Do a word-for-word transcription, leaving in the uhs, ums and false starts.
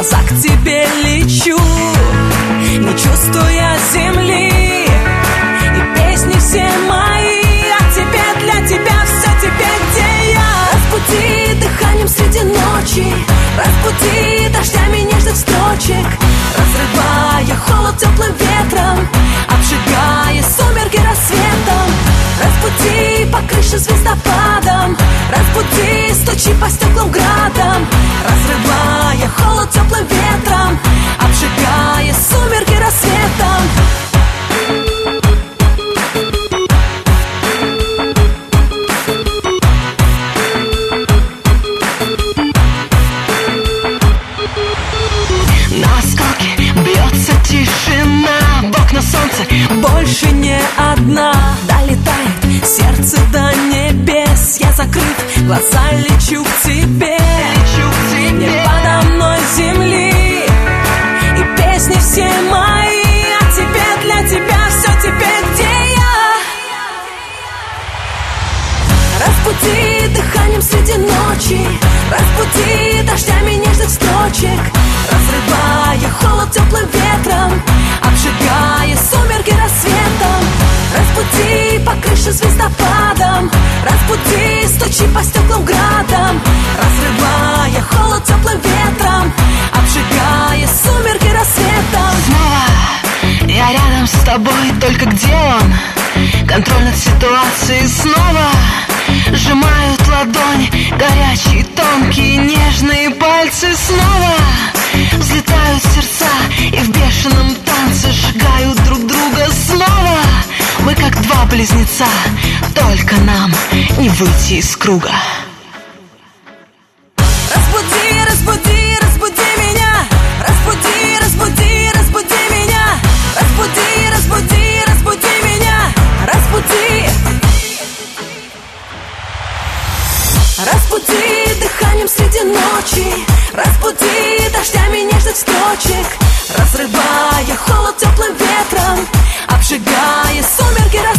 глаза к тебе лечу, не чувствуя земли. И песни все мои о тебе, для тебя все теперь, где я. Разбуди дыханием среди ночи, разбуди дождями нежных строчек, разрывая холод теплым ветром, обжигая сумерки рассветом. Разбуди по крыше звездопадом, разбуди, стучи по стеклам градом, разрывая холод теплым ветром, обжигая сумерки рассветом. На осколки бьется тишина, в окна солнце Больше не одна, долетает сердце до небес. Я, закрыв глаза, лечу к тебе, лечу к тебе. Не подо мной земли. И песни все мои о тебе, для тебя все теперь, где я. Разбуди дыханием среди ночи, разбуди дождями нежных строчек, разрывая холод теплым ветром, обжигая сумерки рассветом. Разбуди по крыше звездопадом, разбуди, стучи по стеклам градом, разрывая холод теплым ветром, обжигая сумерки рассветом. Снова я рядом с тобой, только где он? Контроль над ситуацией снова. Сжимают ладонь, горячие, тонкие, нежные пальцы снова. Взлетают сердца и в бешеном танце сжигают друг друга снова. Мы как два близнеца, только нам не выйти из круга. Разбуди, разбуди, разбуди меня, разбуди, разбуди, разбуди меня, разбуди, разбуди, разбуди меня, разбуди. Разбуди дыханием среди ночи, разбуди дождями нежных строчек, разрывая холод теплым ветром, обжигая сумерки рассветом.